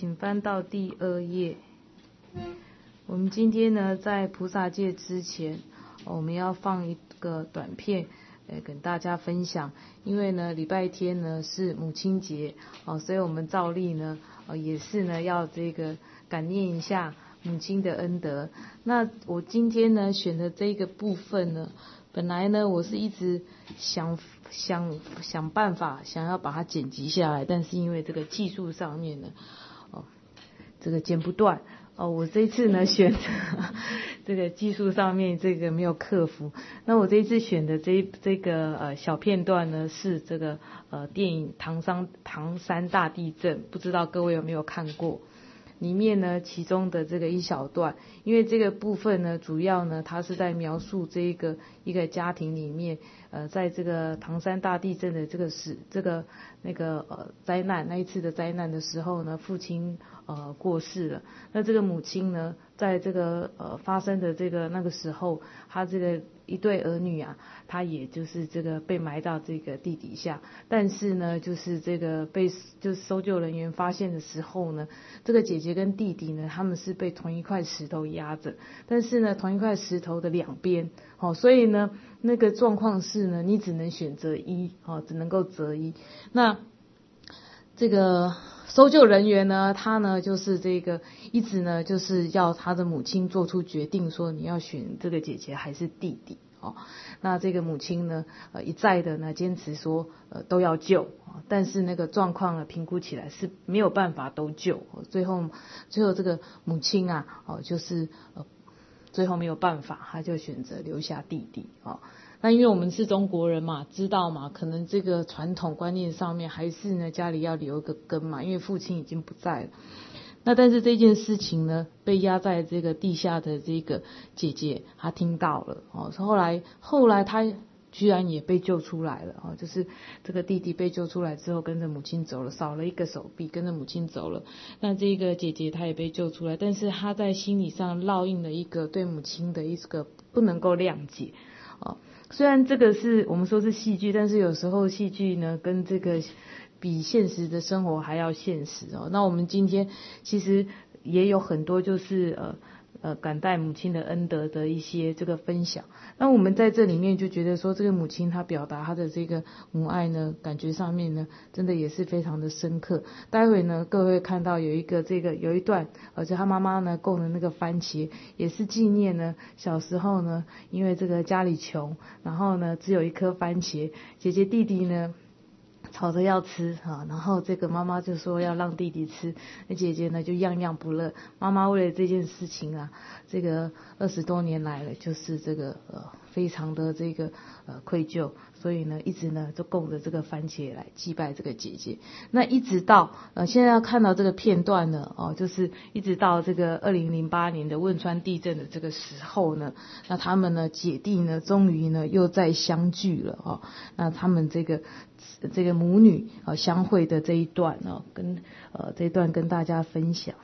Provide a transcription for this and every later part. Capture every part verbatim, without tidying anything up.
请翻到第二页。我们今天呢，在菩萨戒之前，我们要放一个短片，呃，跟大家分享。因为呢，礼拜天呢是母亲节，哦，所以我们照例呢，呃，也是呢要这个感念一下母亲的恩德。那我今天呢选的这个部分呢，本来呢我是一直想想想办法想要把它剪辑下来，但是因为这个技术上面呢，哦，这个剪不断。哦，我这一次呢选的这个技术上面这个没有克服。那我这一次选的这这个呃小片段呢是这个呃电影唐山唐山大地震，不知道各位有没有看过？里面呢其中的这个一小段，因为这个部分呢主要呢它是在描述这一个一个家庭里面，呃在这个唐山大地震的这个时这个那个呃灾难那一次的灾难的时候呢，父亲呃过世了。那这个母亲呢，在这个呃发生的这个那个时候，他这个一对儿女啊，他也就是这个被埋到这个地底下。但是呢，就是这个被就是搜救人员发现的时候呢，这个姐姐跟弟弟呢，他们是被同一块石头压着，但是呢，同一块石头的两边，哦，所以呢，那个状况是呢，你只能选择一，哦，只能够择一。那这个搜救人员呢，他呢就是这个一直呢就是要他的母亲做出决定，说你要选这个姐姐还是弟弟哦。那这个母亲呢，呃一再的呢坚持说，呃都要救，但是那个状况呢评估起来是没有办法都救，最后最后这个母亲啊，哦就是呃最后没有办法，他就选择留下弟弟哦。那因为我们是中国人嘛，知道嘛，可能这个传统观念上面还是呢家里要留一个根嘛，因为父亲已经不在了。那但是这件事情呢，被压在这个地下的这个姐姐，她听到了哦，后来后来她居然也被救出来了哦，就是这个弟弟被救出来之后，跟着母亲走了，少了一个手臂，跟着母亲走了。那这个姐姐她也被救出来，但是她在心理上烙印了一个对母亲的一个不能够谅解哦。虽然这个是我们说是戏剧，但是有时候戏剧呢跟这个比现实的生活还要现实哦。那我们今天其实也有很多就是呃呃感戴母亲的恩德的一些这个分享。那我们在这里面就觉得说，这个母亲她表达她的这个母爱呢，感觉上面呢真的也是非常的深刻。待会呢各位看到有一个这个有一段，而且她妈妈呢供的那个番茄，也是纪念呢小时候呢因为这个家里穷，然后呢只有一颗番茄，姐姐弟弟呢吵着要吃哈，然后这个妈妈就说要让弟弟吃，那姐姐呢就样样不乐。妈妈为了这件事情啊，这个二十多年来了，就是这个呃非常的这个呃愧疚，所以呢一直呢就供着这个番茄来祭拜这个姐姐。那一直到呃现在要看到这个片段呢哦，就是一直到这个二零零八年的汶川地震的这个时候呢，那他们呢姐弟呢终于呢又再相聚了哦，那他们这个这个母女呃相会的这一段呢、哦，跟呃这一段跟大家分享。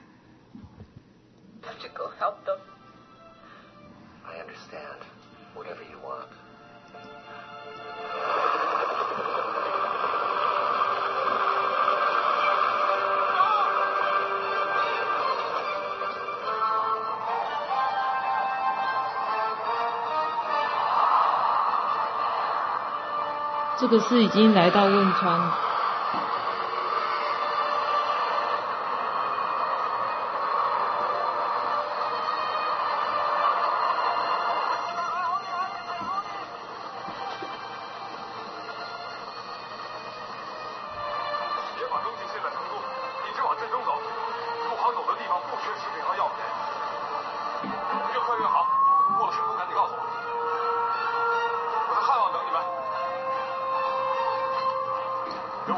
这个是已经来到汶川了。 别把东西卸在成都，一直往镇中走，不好走的地方不缺食品和药品。越快越好，过了成都赶紧告诉我，我在汉旺等你们。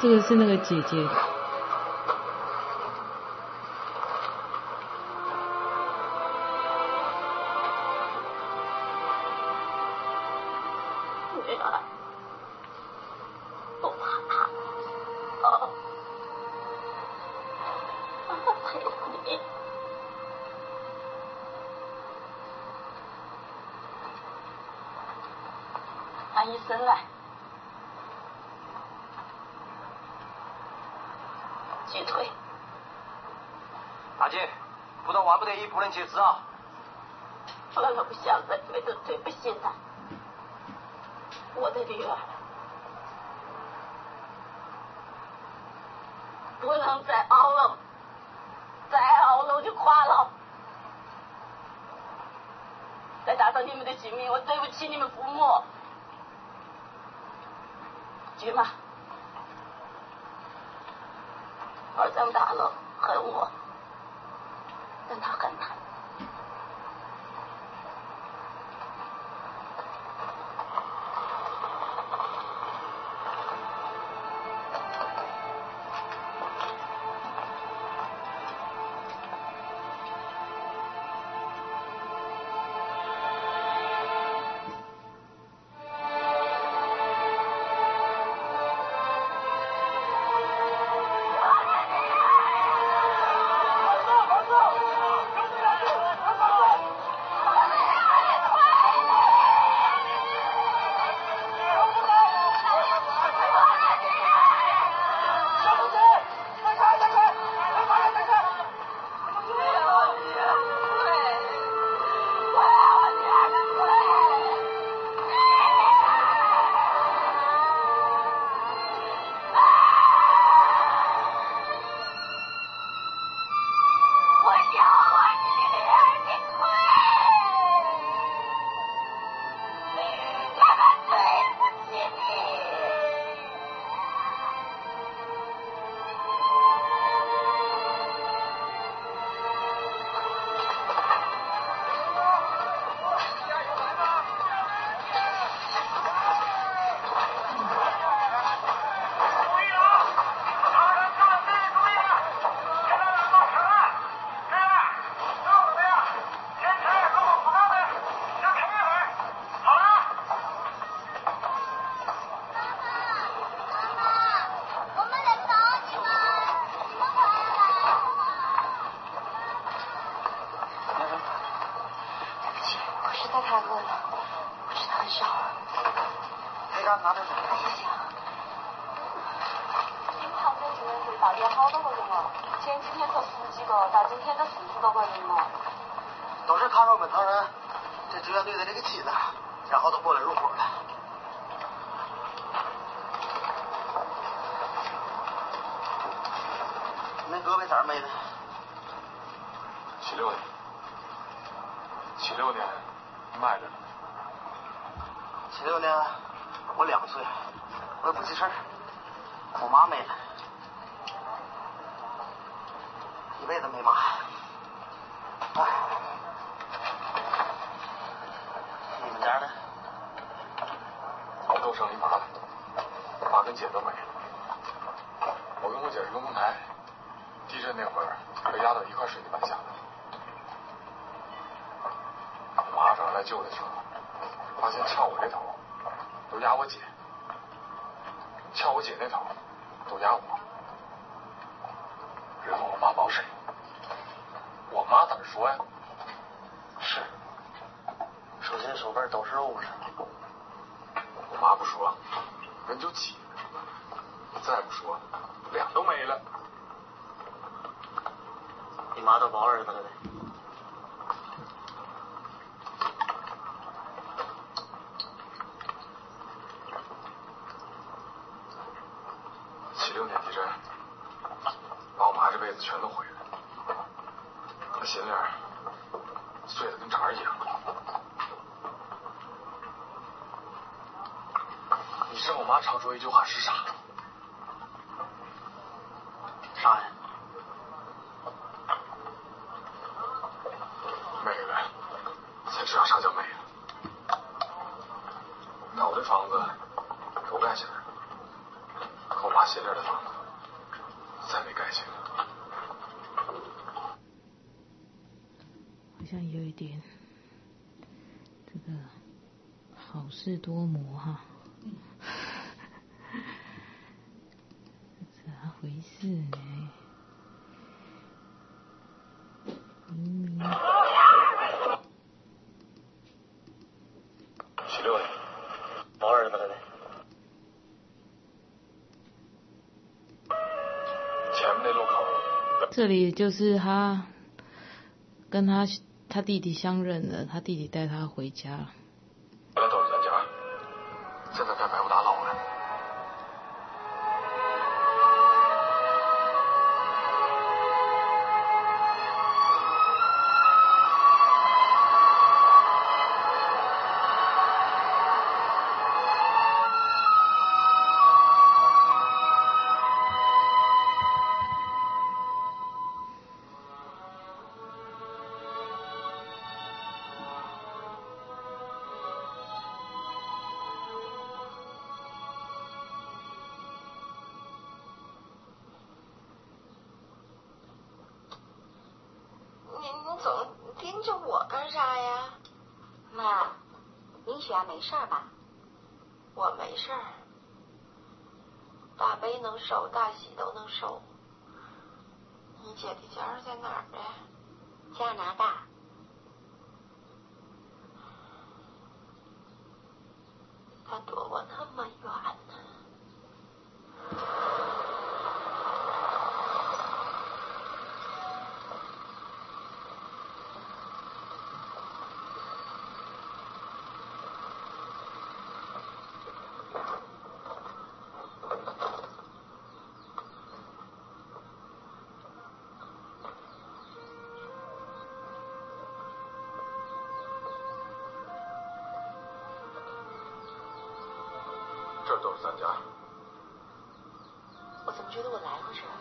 这个是那个姐姐。 女儿，不怕他，哦，妈妈陪着你。喊医生来。锯腿。 大姐，不到万不得已不能截肢啊！ 我老想在对着对不起他，我的女儿，不能再熬了，再熬了我就垮了。再打伤你们的性命，我对不起你们父母。菊妈，儿长大了恨我，但他恨他。 太饿了，我吃的很少。 你干拿点水。 谢谢。你们杭州救援队到底有好多个人了？前几天说十几个，到今天都四十多个人了。 都是抗日本唐人，这救援队的这个妻子，然后都过来入伙了。恁胳膊咋没呢？ 七六年，七六年卖的。 七六年我两岁，我也不记事儿。我妈没了，一辈子没妈。哎，你们家呢？ 我们都剩一妈了，妈跟姐都没了。我跟我姐是龙凤胎，地震那会儿被压到一块水泥板下了。我妈找人来救的时候，发现撬我这头都压我姐，撬我姐那头都压我。日后我妈保谁？我妈咋说呀？ 是，手心手背都是肉了。 我妈不说，人就急；再不说，脸都没了。 你妈都抱儿子了呗？ 七六年地震，把我妈这辈子全都毁了，她心里碎的跟渣儿一样。你知道我妈常说一句话是啥？ 啥呀？ 没了，才知道啥叫没了。那我这房子给我盖起来了，可我妈心里的房子像有一点这个好事多磨哈，咋回事呢？明明七六的，毛儿子了的。前面那路口。 这里就是他跟他他弟弟相认了，他弟弟带他回家。 原来都是咱家，现在该白不打老了。 没事吧？我没事儿，大悲能收，大喜都能收。你姐的家在哪儿呢？加拿大。她躲我那么远呢。 这都是咱家。 我怎么觉得我来过这儿？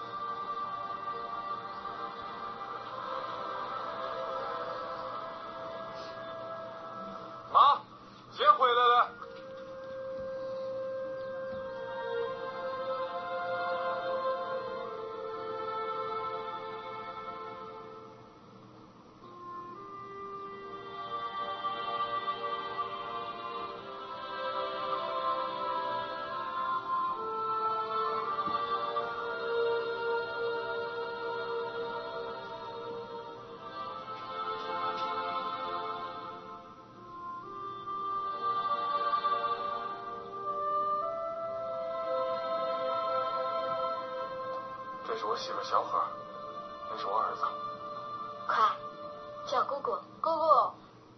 妈，姐回来了。这是我媳妇小何，那是我儿子。 快，叫姑姑，姑姑。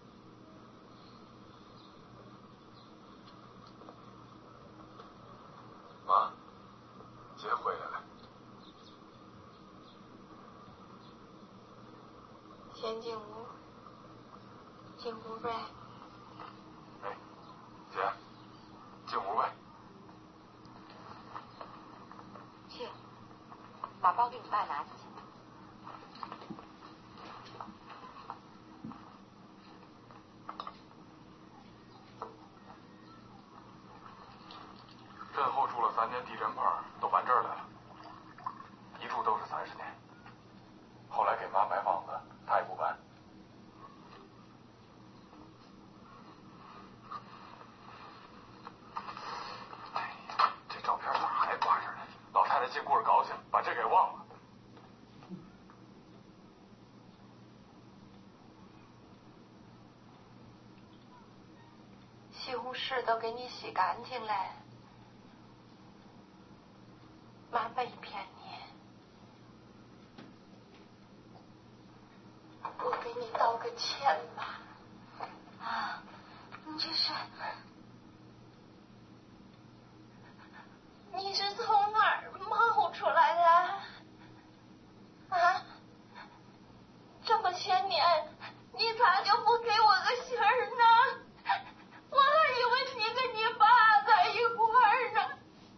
妈，姐回来了。 先进屋，进屋呗。 哎，姐，进屋呗。 去，把包给你爸拿去。 镇后住了三年，地震牌都搬这儿来了，一住都是三十年。后来给妈买房子，她也不搬。哎呀，这照片咋还挂着呢？老太太进屋高兴，把这给忘了。 西红柿都给你洗干净了，妈没骗你。我给你道个歉吧，啊，你这是，你是从哪儿冒出来的？啊，这么些年，你咋就不给我个信儿呢？我还以为你跟你爸在一块儿呢。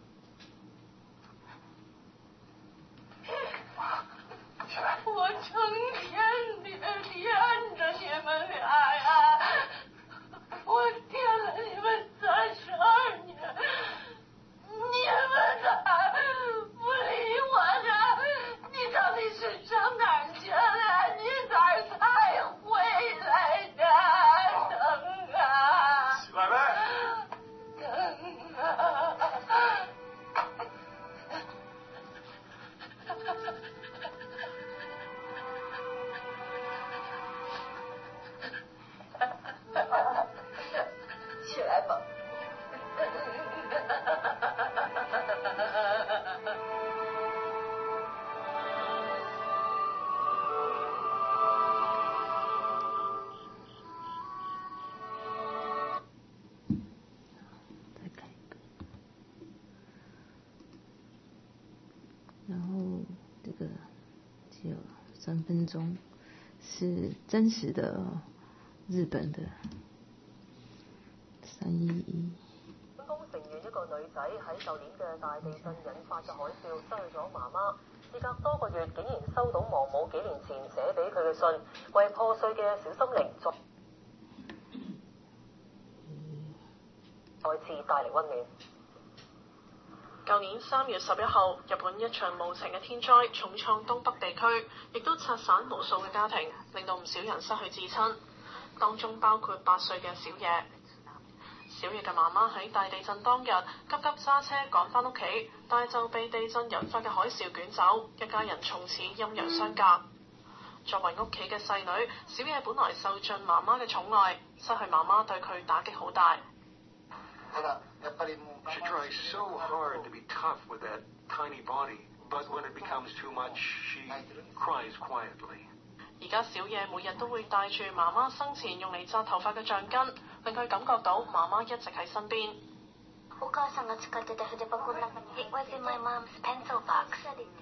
起来。 我成天的恋着你们俩呀，我恋了你们三十二年，你们咋不理我呢？你到底是上哪儿去了？你咋才回三分钟，是真实的日本的三一一。 成功成員一個女仔喺舊年嘅大地震引發嘅海嘯失去咗媽媽，事隔多個月竟然收到亡母幾年前寫俾佢嘅信，為破碎嘅小心靈再再次帶嚟溫暖。舊年三月十一號，日本一場無情嘅天災重創東北地區，亦都拆散無數嘅家庭，令到唔少人失去至親，當中包括八歲嘅小野。小野嘅媽媽喺大地震當日急急揸車趕返屋企，但就被地震引發嘅海嘯捲走，一家人從此陰陽相隔。作為屋企嘅細女，小野本來受盡媽媽嘅寵愛，失去媽媽對佢打擊好大。 She tries so hard to be tough with that tiny body, but when it becomes too much, she cries quietly. 而家小野每日都會帶住媽媽生前用嚟紮頭髮嘅橡筋，令佢感覺到媽媽一直喺身邊。 お母さんが使ってた筆箱の中に It was in my mom's pencil box.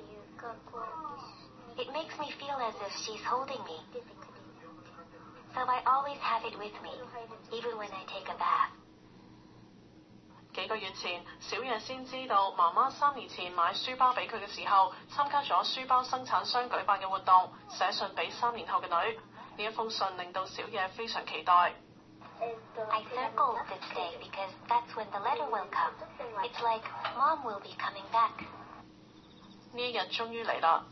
It makes me feel as if she's holding me. So I always have it with me, even when I take a bath. 幾個月前，小野先知道媽媽三年前買書包俾佢嘅時候，參加咗書包生產商舉辦嘅活動，寫信俾三年後嘅女。呢一封信令到小野非常期待。 I circled this day because that's when the letter will come. It's like Mom will be coming back. 呢一日終於嚟啦。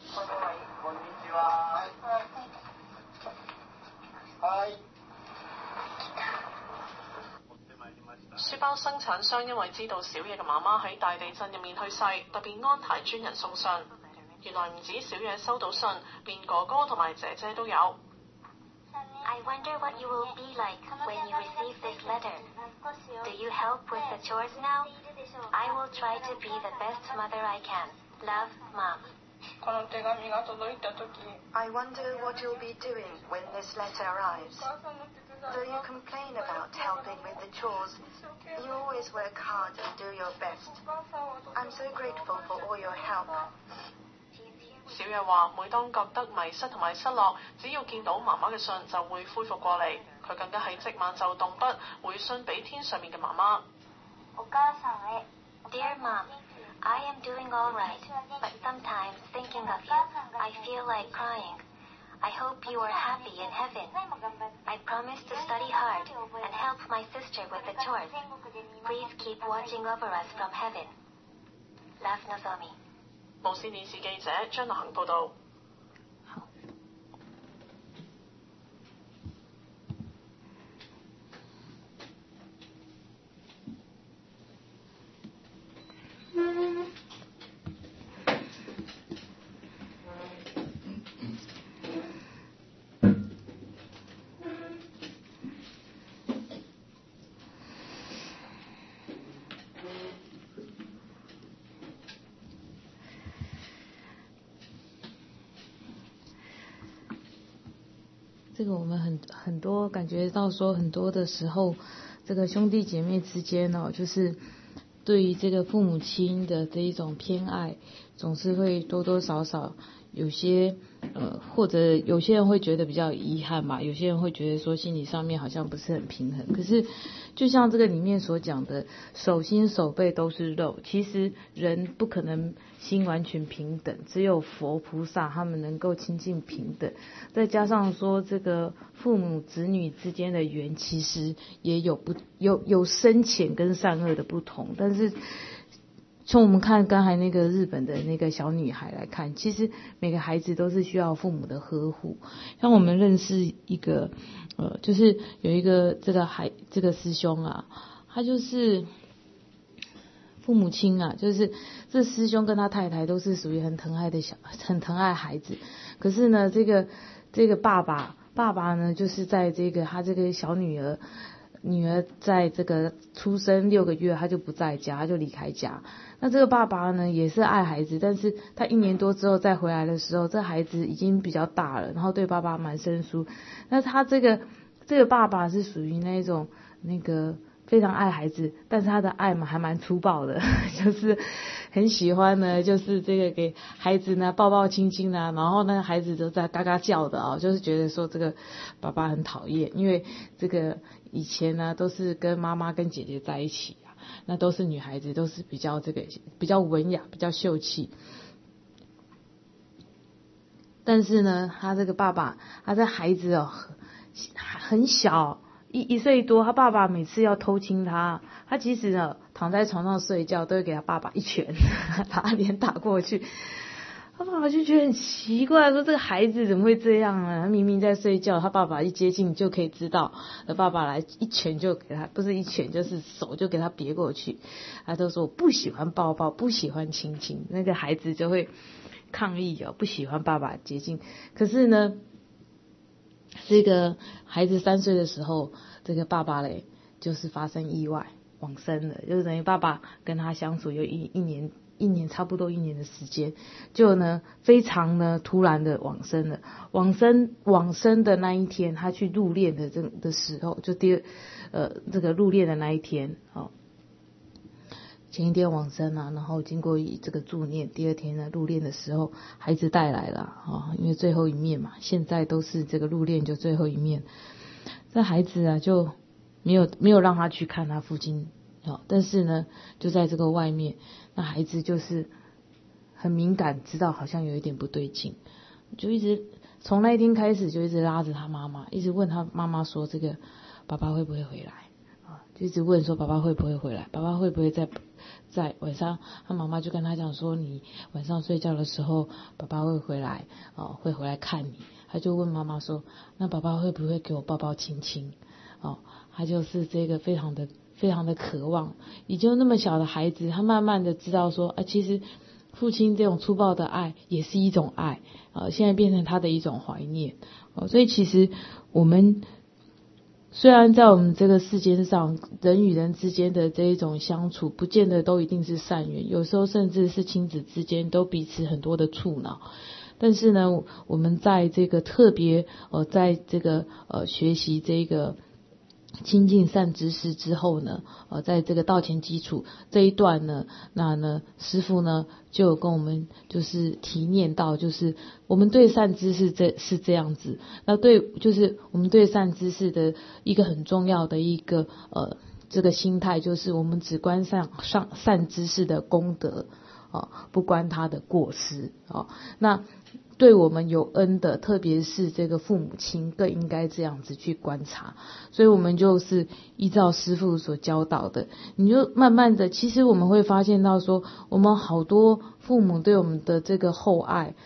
書包生產商因為知道小野嘅媽媽喺大地震入面去世，特別安排專人送信。原來唔止小野收到信，連哥哥同埋姐姐都有。 I wonder what you will be like when you receive this letter. Do you help with the chores now? I will try to be the best mother I can. Love, Mom. I wonder what you'll be doing when this letter arrives. Though you complain about helping with the chores, you always work hard and do your best. I'm so grateful for all your help. 小野話：每當覺得迷失同埋失落，只要見到媽媽嘅信就會恢復過嚟。佢更加喺即晚就動筆回信俾天上面嘅媽媽。 Dear Mom, I am doing all right, but sometimes thinking of you, I feel like crying. I hope you are happy in heaven. I promise to study hard and help my sister with the chores. Please keep watching over us from heaven. Love, Nozomi. 無線電視記者張樂恒報導。 好。这个我们很很多感觉到说，很多的时候，这个兄弟姐妹之间哦，就是对于这个父母亲的这一种偏爱，总是会多多少少有些呃，或者有些人会觉得比较遗憾吧，有些人会觉得说心理上面好像不是很平衡。可是就像这个里面所讲的，手心手背都是肉，其实人不可能心完全平等，只有佛菩萨他们能够亲近平等。再加上说这个父母子女之间的缘，其实也有不有有深浅跟善恶的不同，但是从我们看刚才那个日本的那个小女孩来看，其实每个孩子都是需要父母的呵护。像我们认识一个呃，就是有一个这个孩这个师兄啊，他就是父母亲啊，就是这师兄跟他太太都是属于很疼爱的小很疼爱孩子，可是呢这个这个爸爸爸爸呢就是在这个他这个小女儿女儿在这个出生六个月他就不在家，他就离开家。那这个爸爸呢也是爱孩子，但是他一年多之后再回来的时候，这孩子已经比较大了，然后对爸爸蛮生疏。那他这个这个爸爸是属于那种那个非常爱孩子，但是他的爱嘛还蛮粗暴的，就是很喜欢呢，就是这个给孩子呢抱抱亲亲啊，然后呢孩子都在嘎嘎叫的啊、哦，就是觉得说这个爸爸很讨厌，因为这个以前呢都是跟妈妈跟姐姐在一起啊，那都是女孩子，都是比较这个比较文雅，比较秀气。但是呢，他这个爸爸，他这孩子哦很小，一一岁多，他爸爸每次要偷亲他，他即使呢躺在床上睡觉，都会给他爸爸一拳，把他脸打过去。他爸爸就觉得很奇怪，说这个孩子怎么会这样呢？他明明在睡觉，他爸爸一接近就可以知道，爸爸来一拳就给他，不是一拳就是手就给他别过去。他都说我不喜欢抱抱，不喜欢亲亲，那个孩子就会抗议哦，不喜欢爸爸接近。可是呢，这个孩子三岁的时候，这个爸爸嘞就是发生意外往生了，就是等于爸爸跟他相处有一一年。一年差不多一年的时间，就呢非常呢突然的往生了。往生往生的那一天，他去入殓的这的时候，就第二呃这个入殓的那一天，哦，前一天往生啊，然后经过这个助念，第二天呢入殓的时候，孩子带来了啊、哦，因为最后一面嘛，现在都是这个入殓就最后一面，这孩子啊就没有没有让他去看他父亲。哦，但是呢，就在这个外面，那孩子就是很敏感，知道好像有一点不对劲，就一直从那一天开始就一直拉着他妈妈，一直问他妈妈说：“这个爸爸会不会回来？”啊，就一直问说：“爸爸会不会回来？爸爸会不会在在晚上？”他妈妈就跟他讲说：“你晚上睡觉的时候，爸爸会回来，哦，会回来看你。”他就问妈妈说：“那爸爸会不会给我抱抱亲亲？”哦，他就是这个非常的。非常的渴望，也就那么小的孩子，他慢慢的知道说，啊，其实父亲这种粗暴的爱也是一种爱，呃，现在变成他的一种怀念，哦，所以其实我们虽然在我们这个世界上，人与人之间的这一种相处，不见得都一定是善缘，有时候甚至是亲子之间都彼此很多的触恼。但是呢，我们在这个特别呃，在这个呃学习这个。亲近善知识之后呢，呃，在这个道前基础这一段呢，那呢，师父呢就有跟我们就是提念到，就是我们对善知识这是这样子，那对就是我们对善知识的一个很重要的一个呃这个心态，就是我们只观上上善知识的功德啊、呃，不观他的过失啊、呃，那。对我们有恩的，特别是这个父母亲，更应该这样子去观察。所以我们就是依照师父所教导的，你就慢慢的，其实我们会发现到说，我们好多父母对我们的这个厚爱，